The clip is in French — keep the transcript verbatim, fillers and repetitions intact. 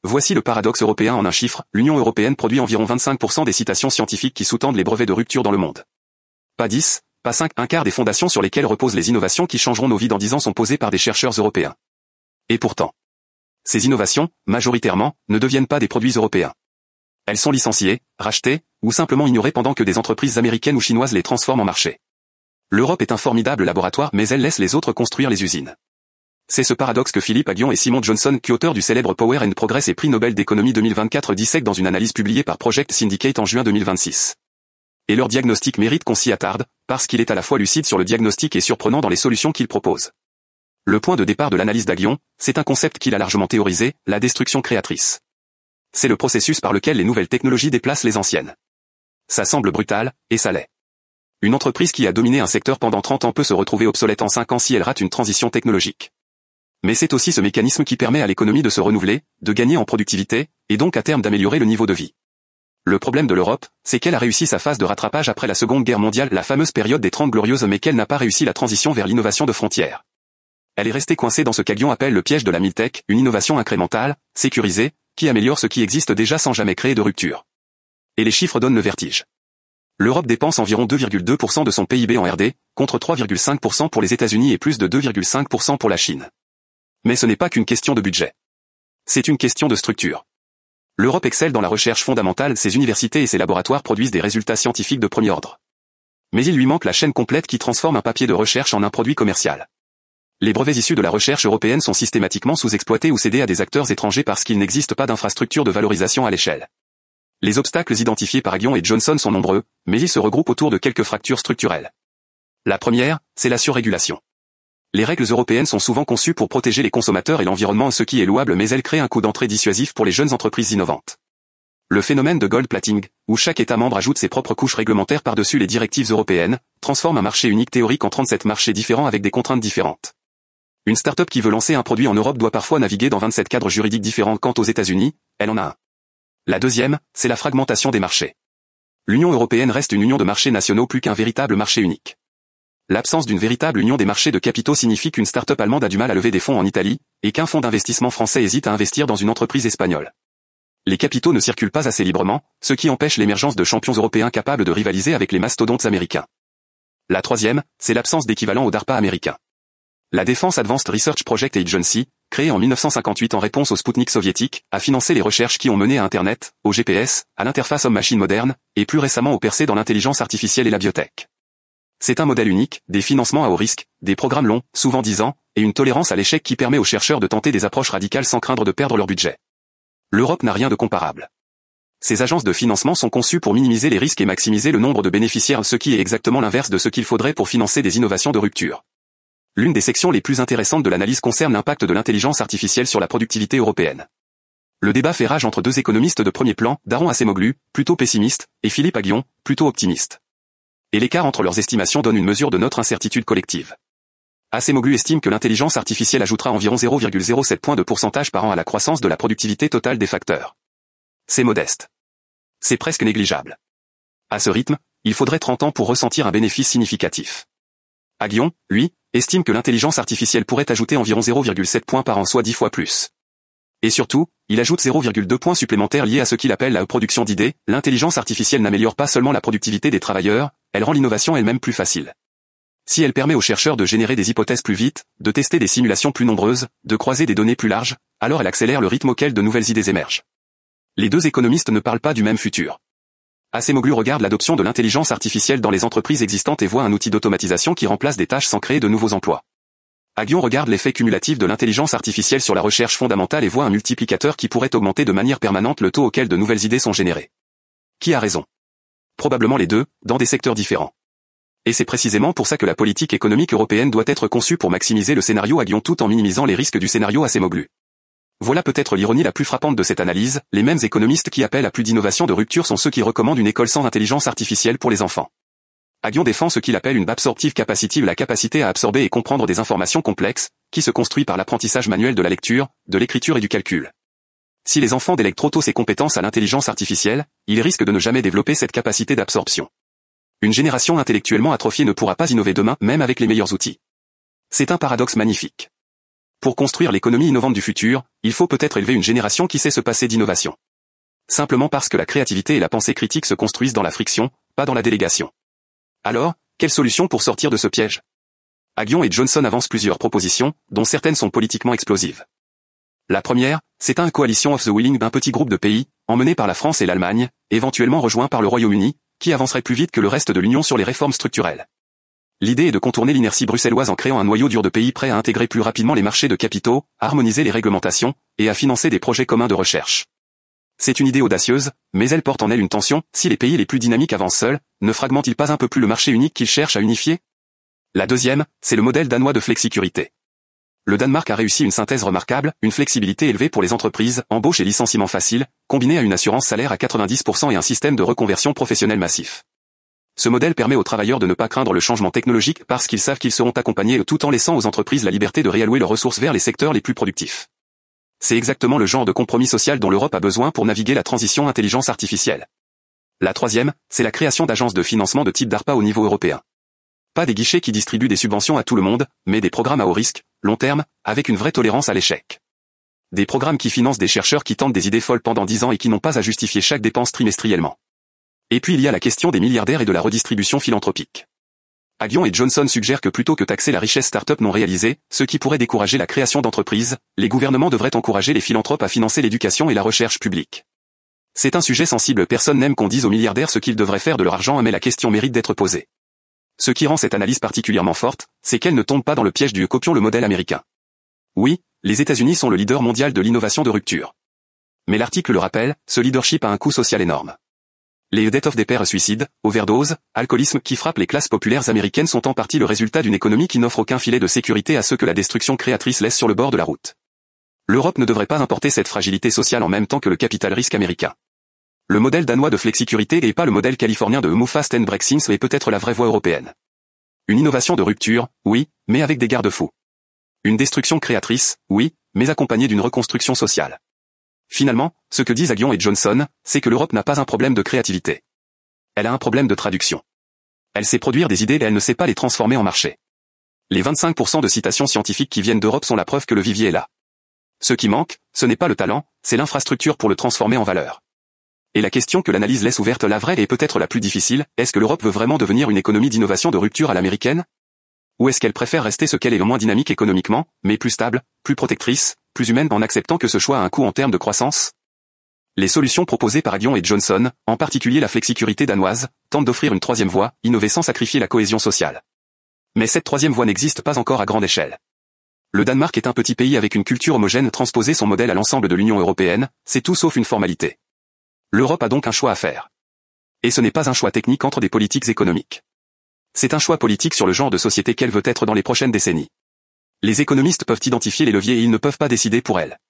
Voici le paradoxe européen en un chiffre, l'Union européenne produit environ vingt-cinq pour cent des citations scientifiques qui sous-tendent les brevets de rupture dans le monde. Pas dix, pas cinq, un quart des fondations sur lesquelles reposent les innovations qui changeront nos vies dans dix ans sont posées par des chercheurs européens. Et pourtant, ces innovations, majoritairement, ne deviennent pas des produits européens. Elles sont licenciées, rachetées, ou simplement ignorées pendant que des entreprises américaines ou chinoises les transforment en marché. L'Europe est un formidable laboratoire mais elle laisse les autres construire les usines. C'est ce paradoxe que Philippe Aghion et Simon Johnson, co-auteurs du célèbre Power and Progress et prix Nobel d'économie deux mille vingt-quatre, dissèquent dans une analyse publiée par Project Syndicate en juin deux mille vingt-six. Et leur diagnostic mérite qu'on s'y attarde, parce qu'il est à la fois lucide sur le diagnostic et surprenant dans les solutions qu'il propose. Le point de départ de l'analyse d'Aghion, c'est un concept qu'il a largement théorisé, la destruction créatrice. C'est le processus par lequel les nouvelles technologies déplacent les anciennes. Ça semble brutal, et ça l'est. Une entreprise qui a dominé un secteur pendant trente ans peut se retrouver obsolète en cinq ans si elle rate une transition technologique. Mais c'est aussi ce mécanisme qui permet à l'économie de se renouveler, de gagner en productivité, et donc à terme d'améliorer le niveau de vie. Le problème de l'Europe, c'est qu'elle a réussi sa phase de rattrapage après la Seconde Guerre mondiale, la fameuse période des Trente Glorieuses, mais qu'elle n'a pas réussi la transition vers l'innovation de frontières. Elle est restée coincée dans ce qu'Aghion appelle le piège de la mid-tech, une innovation incrémentale, sécurisée, qui améliore ce qui existe déjà sans jamais créer de rupture. Et les chiffres donnent le vertige. L'Europe dépense environ deux virgule deux pour cent de son P I B en R D, contre trois virgule cinq pour cent pour les États-Unis et plus de deux virgule cinq pour cent pour la Chine. Mais ce n'est pas qu'une question de budget. C'est une question de structure. L'Europe excelle dans la recherche fondamentale, ses universités et ses laboratoires produisent des résultats scientifiques de premier ordre. Mais il lui manque la chaîne complète qui transforme un papier de recherche en un produit commercial. Les brevets issus de la recherche européenne sont systématiquement sous-exploités ou cédés à des acteurs étrangers parce qu'il n'existe pas d'infrastructure de valorisation à l'échelle. Les obstacles identifiés par Aghion et Johnson sont nombreux, mais ils se regroupent autour de quelques fractures structurelles. La première, c'est la surrégulation. Les règles européennes sont souvent conçues pour protéger les consommateurs et l'environnement, ce qui est louable, mais elles créent un coût d'entrée dissuasif pour les jeunes entreprises innovantes. Le phénomène de gold plating, où chaque État membre ajoute ses propres couches réglementaires par-dessus les directives européennes, transforme un marché unique théorique en trente-sept marchés différents avec des contraintes différentes. Une start-up qui veut lancer un produit en Europe doit parfois naviguer dans vingt-sept cadres juridiques différents. Quant aux États-Unis, elle en a un. La deuxième, c'est la fragmentation des marchés. L'Union européenne reste une union de marchés nationaux plus qu'un véritable marché unique. L'absence d'une véritable union des marchés de capitaux signifie qu'une start-up allemande a du mal à lever des fonds en Italie, et qu'un fonds d'investissement français hésite à investir dans une entreprise espagnole. Les capitaux ne circulent pas assez librement, ce qui empêche l'émergence de champions européens capables de rivaliser avec les mastodontes américains. La troisième, c'est l'absence d'équivalent au DARPA américain. La Defense Advanced Research Project Agency, créée en mille neuf cent cinquante-huit en réponse au Spoutnik soviétique, a financé les recherches qui ont mené à Internet, au G P S, à l'interface homme-machine moderne, et plus récemment aux percées dans l'intelligence artificielle et la biotech. C'est un modèle unique, des financements à haut risque, des programmes longs, souvent dix ans, et une tolérance à l'échec qui permet aux chercheurs de tenter des approches radicales sans craindre de perdre leur budget. L'Europe n'a rien de comparable. Ces agences de financement sont conçues pour minimiser les risques et maximiser le nombre de bénéficiaires, ce qui est exactement l'inverse de ce qu'il faudrait pour financer des innovations de rupture. L'une des sections les plus intéressantes de l'analyse concerne l'impact de l'intelligence artificielle sur la productivité européenne. Le débat fait rage entre deux économistes de premier plan, Daron Acemoglu, plutôt pessimiste, et Philippe Aghion, plutôt optimiste. Et l'écart entre leurs estimations donne une mesure de notre incertitude collective. Acemoglu estime que l'intelligence artificielle ajoutera environ zéro virgule zéro sept points de pourcentage par an à la croissance de la productivité totale des facteurs. C'est modeste. C'est presque négligeable. À ce rythme, il faudrait trente ans pour ressentir un bénéfice significatif. Aghion, lui, estime que l'intelligence artificielle pourrait ajouter environ zéro virgule sept points par an, soit dix fois plus. Et surtout, il ajoute zéro virgule deux points supplémentaires liés à ce qu'il appelle la production d'idées. L'intelligence artificielle n'améliore pas seulement la productivité des travailleurs, elle rend l'innovation elle-même plus facile. Si elle permet aux chercheurs de générer des hypothèses plus vite, de tester des simulations plus nombreuses, de croiser des données plus larges, alors elle accélère le rythme auquel de nouvelles idées émergent. Les deux économistes ne parlent pas du même futur. Acemoglu regarde l'adoption de l'intelligence artificielle dans les entreprises existantes et voit un outil d'automatisation qui remplace des tâches sans créer de nouveaux emplois. Aghion regarde l'effet cumulatif de l'intelligence artificielle sur la recherche fondamentale et voit un multiplicateur qui pourrait augmenter de manière permanente le taux auquel de nouvelles idées sont générées. Qui a raison? Probablement les deux, dans des secteurs différents. Et c'est précisément pour ça que la politique économique européenne doit être conçue pour maximiser le scénario Aghion tout en minimisant les risques du scénario Acemoglu. Voilà peut-être l'ironie la plus frappante de cette analyse, les mêmes économistes qui appellent à plus d'innovation de rupture sont ceux qui recommandent une école sans intelligence artificielle pour les enfants. Aghion défend ce qu'il appelle une absorptive capacity, la capacité à absorber et comprendre des informations complexes, qui se construit par l'apprentissage manuel de la lecture, de l'écriture et du calcul. Si les enfants délèguent trop tôt ces compétences à l'intelligence artificielle, ils risquent de ne jamais développer cette capacité d'absorption. Une génération intellectuellement atrophiée ne pourra pas innover demain, même avec les meilleurs outils. C'est un paradoxe magnifique. Pour construire l'économie innovante du futur, il faut peut-être élever une génération qui sait se passer d'innovation. Simplement parce que la créativité et la pensée critique se construisent dans la friction, pas dans la délégation. Alors, quelle solution pour sortir de ce piège? Aghion et Johnson avancent plusieurs propositions, dont certaines sont politiquement explosives. La première, c'est un coalition of the willing d'un petit groupe de pays, emmené par la France et l'Allemagne, éventuellement rejoint par le Royaume-Uni, qui avancerait plus vite que le reste de l'Union sur les réformes structurelles. L'idée est de contourner l'inertie bruxelloise en créant un noyau dur de pays prêts à intégrer plus rapidement les marchés de capitaux, à harmoniser les réglementations, et à financer des projets communs de recherche. C'est une idée audacieuse, mais elle porte en elle une tension. Si les pays les plus dynamiques avancent seuls, ne fragmentent-ils pas un peu plus le marché unique qu'ils cherchent à unifier? La deuxième, c'est le modèle danois de flexicurité. Le Danemark a réussi une synthèse remarquable, une flexibilité élevée pour les entreprises, embauche et licenciement facile, combinée à une assurance salaire à quatre-vingt-dix pour cent et un système de reconversion professionnelle massif. Ce modèle permet aux travailleurs de ne pas craindre le changement technologique parce qu'ils savent qu'ils seront accompagnés tout en laissant aux entreprises la liberté de réallouer leurs ressources vers les secteurs les plus productifs. C'est exactement le genre de compromis social dont l'Europe a besoin pour naviguer la transition intelligence artificielle. La troisième, c'est la création d'agences de financement de type DARPA au niveau européen. Pas des guichets qui distribuent des subventions à tout le monde, mais des programmes à haut risque, long terme, avec une vraie tolérance à l'échec. Des programmes qui financent des chercheurs qui tentent des idées folles pendant dix ans et qui n'ont pas à justifier chaque dépense trimestriellement. Et puis il y a la question des milliardaires et de la redistribution philanthropique. Aghion et Johnson suggèrent que plutôt que taxer la richesse start-up non réalisée, ce qui pourrait décourager la création d'entreprises, les gouvernements devraient encourager les philanthropes à financer l'éducation et la recherche publique. C'est un sujet sensible, personne n'aime qu'on dise aux milliardaires ce qu'ils devraient faire de leur argent, mais la question mérite d'être posée. Ce qui rend cette analyse particulièrement forte, c'est qu'elle ne tombe pas dans le piège du « copions le modèle américain ». Oui, les États-Unis sont le leader mondial de l'innovation de rupture. Mais l'article le rappelle, ce leadership a un coût social énorme. Les deaths of des pères suicides, overdoses, alcoolisme qui frappent les classes populaires américaines sont en partie le résultat d'une économie qui n'offre aucun filet de sécurité à ceux que la destruction créatrice laisse sur le bord de la route. L'Europe ne devrait pas importer cette fragilité sociale en même temps que le capital risque américain. Le modèle danois de flexicurité et pas le modèle californien de Move Fast and Break Things est peut-être la vraie voie européenne. Une innovation de rupture, oui, mais avec des garde-fous. Une destruction créatrice, oui, mais accompagnée d'une reconstruction sociale. Finalement, ce que disent Aghion et Johnson, c'est que l'Europe n'a pas un problème de créativité. Elle a un problème de traduction. Elle sait produire des idées et elle ne sait pas les transformer en marché. Les vingt-cinq pour cent de citations scientifiques qui viennent d'Europe sont la preuve que le vivier est là. Ce qui manque, ce n'est pas le talent, c'est l'infrastructure pour le transformer en valeur. Et la question que l'analyse laisse ouverte, la vraie et peut-être la plus difficile, est-ce que l'Europe veut vraiment devenir une économie d'innovation de rupture à l'américaine? Ou est-ce qu'elle préfère rester ce qu'elle est, moins dynamique économiquement, mais plus stable, plus protectrice, plus humaine, en acceptant que ce choix a un coût en termes de croissance? Les solutions proposées par Aghion et Johnson, en particulier la flexicurité danoise, tentent d'offrir une troisième voie, innover sans sacrifier la cohésion sociale. Mais cette troisième voie n'existe pas encore à grande échelle. Le Danemark est un petit pays avec une culture homogène, transposer son modèle à l'ensemble de l'Union européenne, c'est tout sauf une formalité. L'Europe a donc un choix à faire. Et ce n'est pas un choix technique entre des politiques économiques. C'est un choix politique sur le genre de société qu'elle veut être dans les prochaines décennies. Les économistes peuvent identifier les leviers et ils ne peuvent pas décider pour elle.